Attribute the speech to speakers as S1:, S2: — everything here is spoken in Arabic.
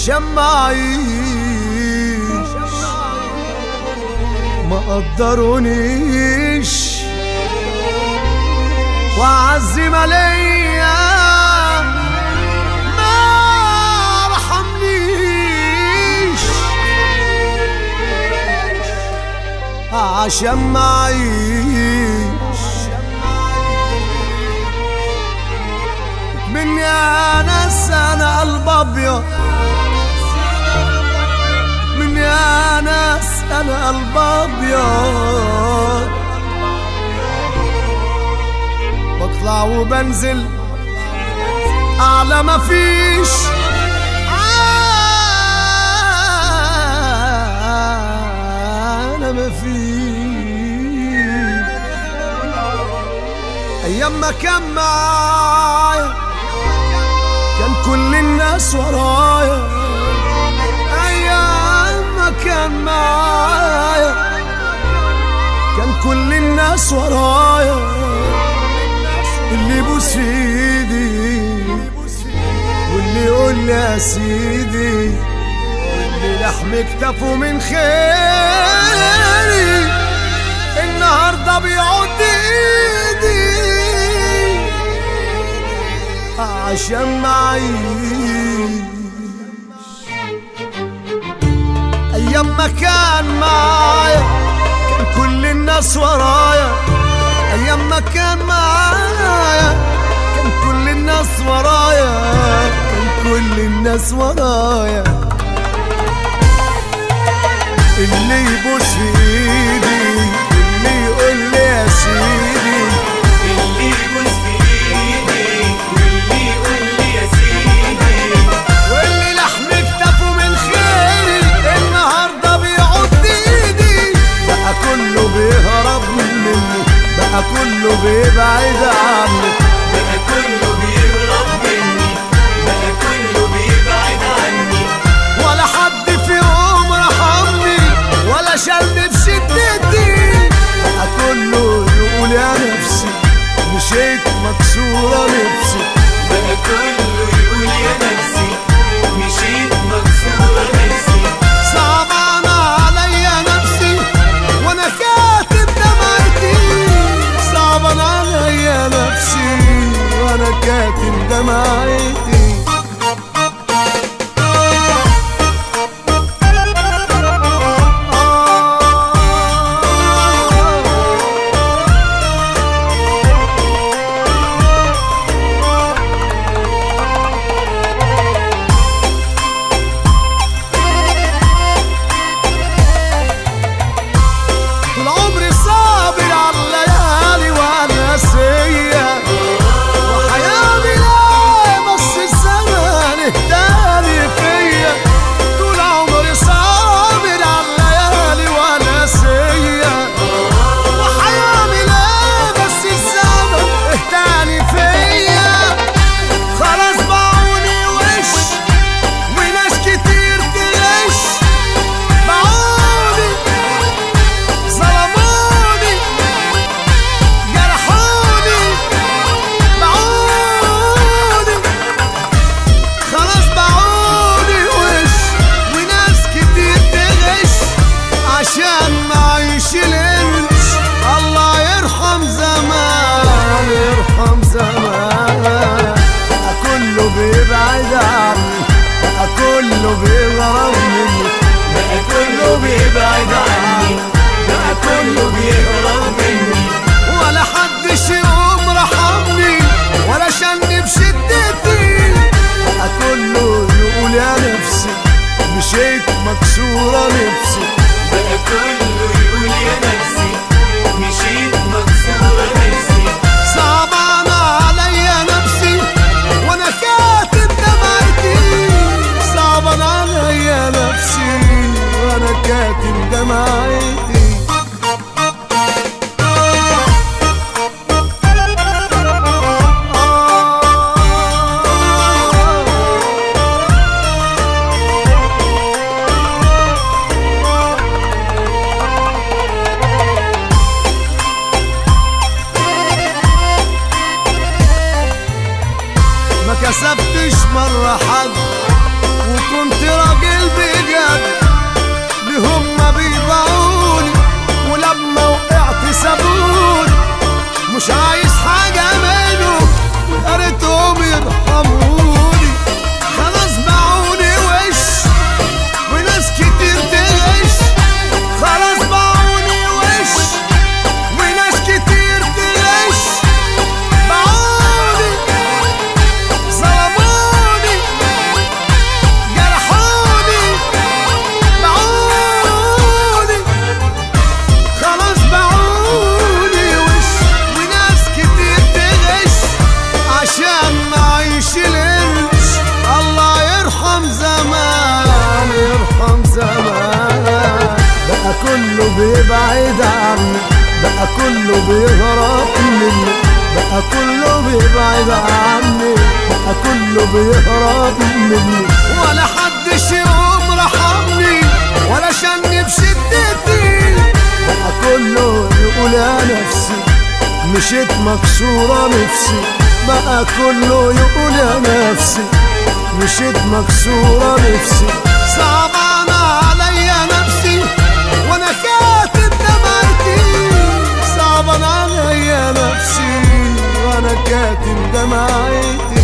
S1: عشان ما اعيش ما قدرونيش وأعز ما ليا ما رحمنيش عشان ما اعيش مني يا ناس انا قلب ابيض مني يا ناس انا قلب ابيض بطلع وبنزل اعلى ما فيش انا ما فيش ايام ما كان معايا كان كل الناس ورايا ايام ما كان معايا كان كل الناس ورايا اللي يبوس في ايدي واللي يقول لي يا سيدي واللي لحم كتفه من خيري النهارده بيعد ايدي عشان ما اعيش ايام ما كان معايا كان كل الناس ورايا ايام ما كان معايا كان كل الناس ورايا كان كل الناس ورايا اللي يبوس في ايدي اللي يقول لي يا سيدي
S2: اللي يبوس في ايدي واللي يقول لي يا سيدي
S1: واللي لحم كتفه من خيري النهارده بيعد ايدي بقى كله بيهرب مني بقى كله بيبعد عني
S2: بقى كله بيهرب مني بقى كله بيبعد عني
S1: ولا حد في يوم رحمني ولا شالني في شدتي بقى كله يقول يا نفسي مشيت مكسورة نفسي
S2: بقى كله يقول يا نفسي مشيت مكسورة نفسي
S1: صعبان عليا نفسي وانا كاتب دمعتي صعبان عليا نفسي وانا كاتب دمعتي طول عمري صابر على الليالي والنسية وحياتي لا بس الزمان اهدالي فيا طول عمري صابر على الليالي والنسية وحياتي لا بس الزمان اهدالي فيا خلاص باعوني وش وناس كتير تغش باعوني ظلموني جرحوني باعوني خلاص باعوني وش وناس كتير تغش عشان ما اعيش الانش الله يرحم زمان يرحم زمان بقى كله بيبعد عني بقى كله بيغرب مني
S2: بقى كله بيبعد عني بقى كله بيهرب مني
S1: ولا حدش يقوم رحمني ولا شالني بشدتي بقى كله يقول يا نفسي مشيت مكسورة نفسي
S2: بقى كله يقول يا نفسي مشيت مكسورة نفسي
S1: صعبان عليا نفسي وانا كاتب دمعتي صعبان عليا نفسي وانا كاتب دمعتي كسبتش مرة حد وكنت كنت راجل بجد لهم ما بيضاعوني، ولما وقعت سابوني مش عايز حاجة منهم، يا ريتهم يرحموني. خلاص باعوني وش وناس كتير تغش، خلاص باعوني وش وناس كتير تغش. باعوني ظلموني جرحوني، باعوني خلاص باعوني وش وناس كتير تغش عشان معيش القرش. الله يرحم زمان، يرحم زمان. بقى كله بيبعد عني، بقى كله بيهرب مني، بقى كله بيبعد عني، بقى كله بيهرب مني. ولا حدش يقوم رحمني ولا شني بشدتي، بقى كله يقول يا نفسي مشيت مكسورة نفسي، بقى كله يقول يا نفسي مشيت مكسورة نفسي. صعبان عليا نفسي وانا كاتب دمعتي، صعبان عليا نفسي وانا كاتب دمعتي.